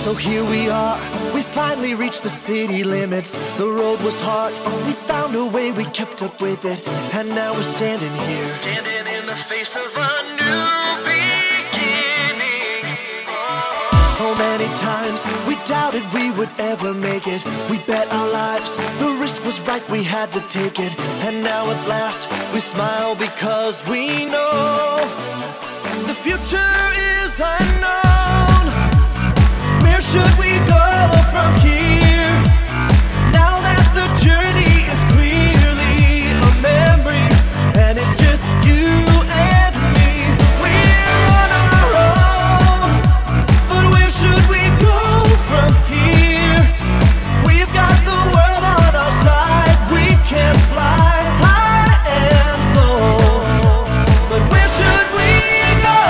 So here we are, we finally reached the city limits. The road was hard, we found a way, we kept up with it. And now we're standing here, standing in the face of a new beginning. So many times we doubted we would ever make it. We bet our lives, the risk was right, we had to take it. And now at last we smile because we know the future is unknown. Where should we go from here? Now that the journey is clearly a memory, and it's just you and me. We're on our own, but where should we go from here? We've got the world on our side, we can fly high and low. But where should we go?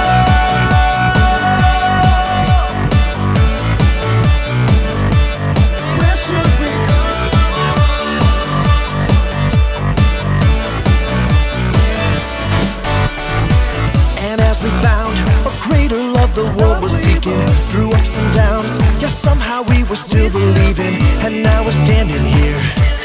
Where should we go? And as we found a greater love the world was seeking, through ups and downs, yeah, somehow we were still believing. And now we're standing here,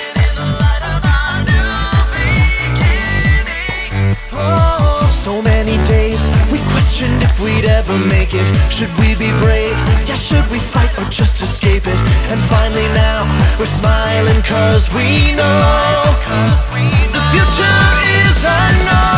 so many days we questioned if we'd ever make it. Should we be brave? Yeah, should we fight or just escape it? And finally now we're smiling cause we know the future is unknown.